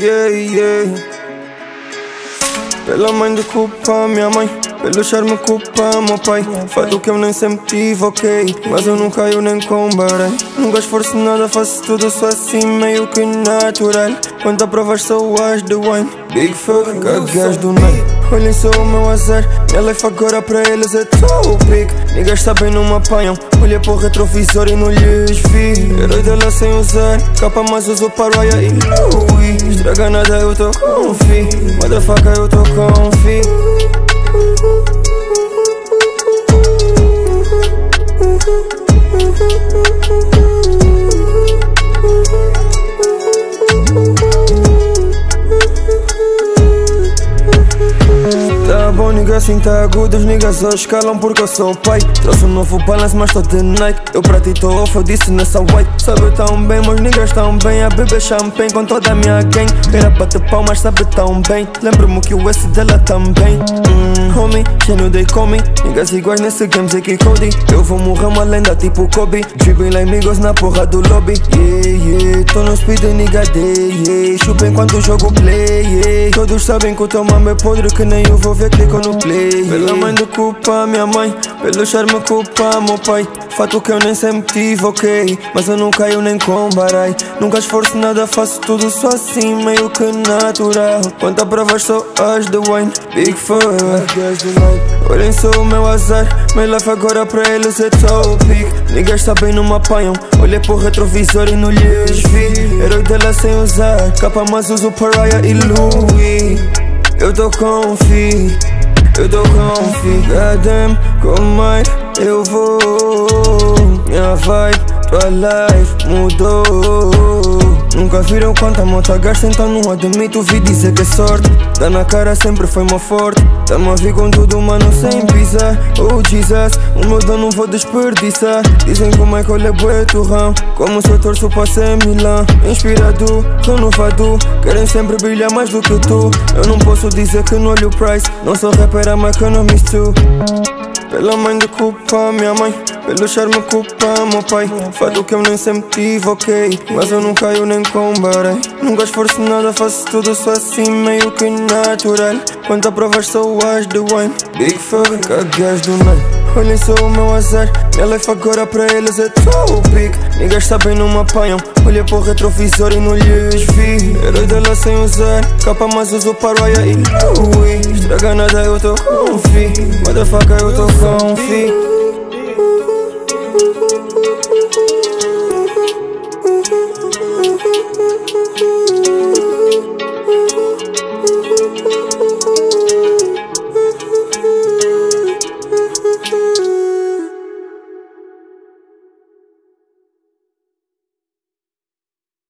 Yeah, yeah. Pela mãe de culpa, minha mãe. Pelo charme culpa, meu pai. Fato que eu nem sempre tive, ok. Mas eu nunca caio nem combarei. Nunca esforço nada, faço tudo só assim, meio que natural. Quando provas sou as de wine. Big fuck, cagas do night. Olhem só o meu azar. Minha life agora para eles é topic. Niggas sabem não me apanham. Olhei para o retrovisor e não lhes vi. Herói dela sem usar capa, mas uso Pariah e Louis. Estraga nada, eu tô confi. Motherfucker, eu tô confi. Tá bom, niggas assim tá agudo. Os niggas só escalam porque eu sou o pai. Trouxe um novo balance, mas tô de Nike. Eu pra ti tô off, eu disse nessa white. Sabe tão bem, meus niggas tão bem. A beber champanhe com toda a minha gang. Queira bater pau, mas sabe tão bem. Lembro-me que o S dela também. Homie, gênio they call me. Niggas iguais nesse game, Zeke Cody. Eu vou morrer uma lenda tipo Kobe. Dribbling lá amigos na porra do lobby. Yeah, yeah, tô no speed nigga day, yeah. Chupa enquanto jogo play, yeah. Todos sabem que o teu mame é podre, que nem eu vou ver, clico no play. Pela mãe de culpa, minha mãe. Pelo charme culpa, meu pai. Fato que eu nem sempre tive, ok. Mas eu não caio nem combarei. Nunca esforço nada, faço tudo só assim, meio que natural. Quantas provas sou as de wine. Big fuck, olhem só o meu azar. My life agora para eles é topic. Niggas sabem não me apanham. Olhei para o retrovisor e não lhes vi. Herói dela sem usar capa, mas uso Pariah e Louis. Eu tô confi, eu tô confi. Goddamn, como é que eu vou? Minha vibe, tua life mudou. Nunca viram quanta moto gasta, então não admito. Vi dizer que é sorte. Dá na cara sempre foi uma forte. Tá-me a vir com tudo, mano, sem pisar. Oh Jesus, o meu dom não vou desperdiçar. Dizem como é que eu levo é turrão. Como se eu torço para ser Milão. Inspirado, renovado. Querem sempre brilhar mais do que tu. Eu não posso dizer que não olho o price. Não sou rapper, I'm economist too. Pela mãe de culpa, minha mãe. Pelo charme culpa, meu pai. Fato que eu nem sempre tive, ok. Mas eu não caio nem combarei. Nunca esforço nada, faço tudo só assim, meio que natural. Quantas provas sou as de wine. Big fuck, cagas do night. Olhem só o meu azar. Minha life agora para eles é topic. Niggas sabem não me apanham. Olhei para o retrovisor e não lhes vi. Herói dela sem usar capa, mas uso Pariah e Louis. Estraga nada, eu tô confi. Motherfucker, eu tô confi.